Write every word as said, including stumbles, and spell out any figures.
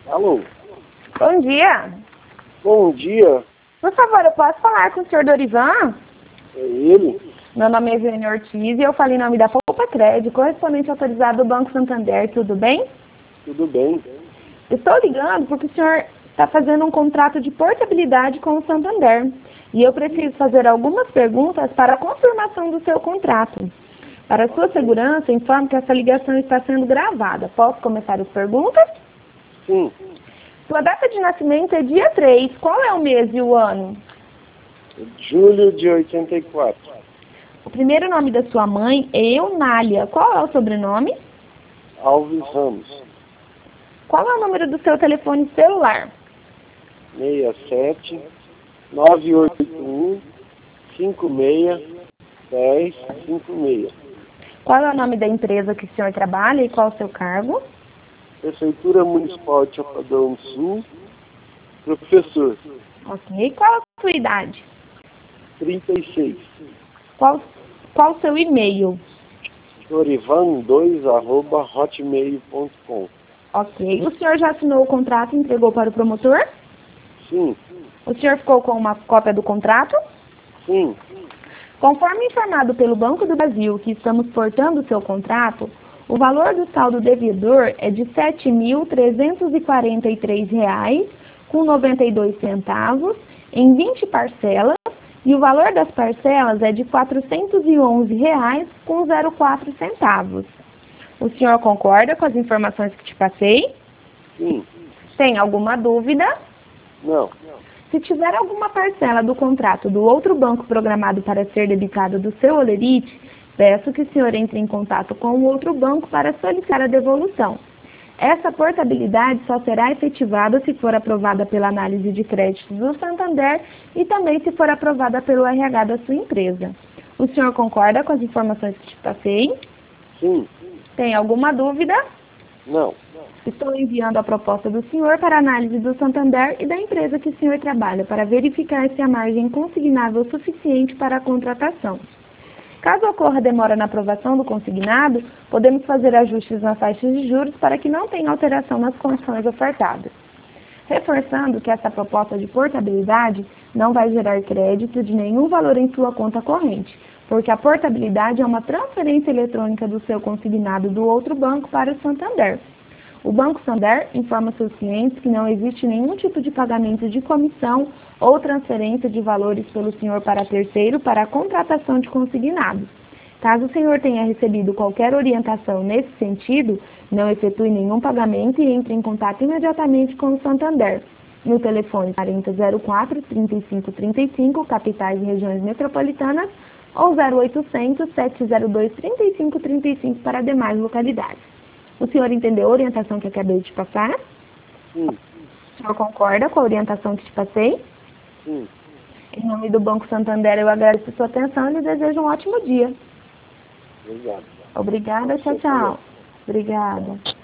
Alô? Bom dia. Bom dia. Por favor, eu posso falar com o senhor Dorivan? É ele? Meu nome é Evelyn Ortiz e eu falo em nome da Poupa Crédito, correspondente autorizado do Banco Santander. Tudo bem? Tudo bem. Estou ligando porque o senhor está fazendo um contrato de portabilidade com o Santander. E eu preciso fazer algumas perguntas para a confirmação do seu contrato. Para sua segurança, informo que essa ligação está sendo gravada. Posso começar as perguntas? Sim. Sua data de nascimento é dia três. Qual é o mês e o ano? Julho de oitenta e quatro. O primeiro nome da sua mãe é Eunália. Qual é o sobrenome? Alves Ramos. Qual é o número do seu telefone celular? seis sete nove oito um cinco seis um zero cinco seis. Qual é o nome da empresa que o senhor trabalha e qual é o seu cargo? Prefeitura Municipal de Chapadão do Sul. Professor. Ok. Qual é a sua idade? trinta e seis. Qual, qual o seu e-mail? Dorivan dois arroba hotmail ponto com. Ok. O senhor já assinou o contrato e entregou para o promotor? Sim. O senhor ficou com uma cópia do contrato? Sim. Conforme informado pelo Banco do Brasil que estamos portando o seu contrato, o valor do saldo devedor é de sete mil trezentos e quarenta e três reais com noventa e dois centavos em vinte parcelas e o valor das parcelas é de quatrocentos e onze reais com zero quatro centavos. O senhor concorda com as informações que te passei? Sim. Tem alguma dúvida? Não. Se tiver alguma parcela do contrato do outro banco programado para ser debitada do seu holerite, peço que o senhor entre em contato com o outro banco para solicitar a devolução. Essa portabilidade só será efetivada se for aprovada pela análise de créditos do Santander e também se for aprovada pelo R H da sua empresa. O senhor concorda com as informações que te passei? Sim. Tem alguma dúvida? Não. Estou enviando a proposta do senhor para análise do Santander e da empresa que o senhor trabalha, para verificar se a margem consignável é suficiente para a contratação. Caso ocorra demora na aprovação do consignado, podemos fazer ajustes nas taxas de juros para que não tenha alteração nas condições ofertadas. Reforçando que essa proposta de portabilidade não vai gerar crédito de nenhum valor em sua conta corrente, porque a portabilidade é uma transferência eletrônica do seu consignado do outro banco para o Santander. O Banco Santander informa seus clientes que não existe nenhum tipo de pagamento de comissão ou transferência de valores pelo senhor para terceiro para a contratação de consignado. Caso o senhor tenha recebido qualquer orientação nesse sentido, não efetue nenhum pagamento e entre em contato imediatamente com o Santander, no telefone quarenta zero quatro, trinta e cinco trinta e cinco, capitais e regiões metropolitanas, ou zero oitocentos, sete zero dois, trinta e cinco trinta e cinco para demais localidades. O senhor entendeu a orientação que acabei de te passar? Sim. O senhor concorda com a orientação que te passei? Sim. Em nome do Banco Santander, eu agradeço a sua atenção e lhe desejo um ótimo dia. Obrigado. Obrigada, tchau, tchau. Obrigada.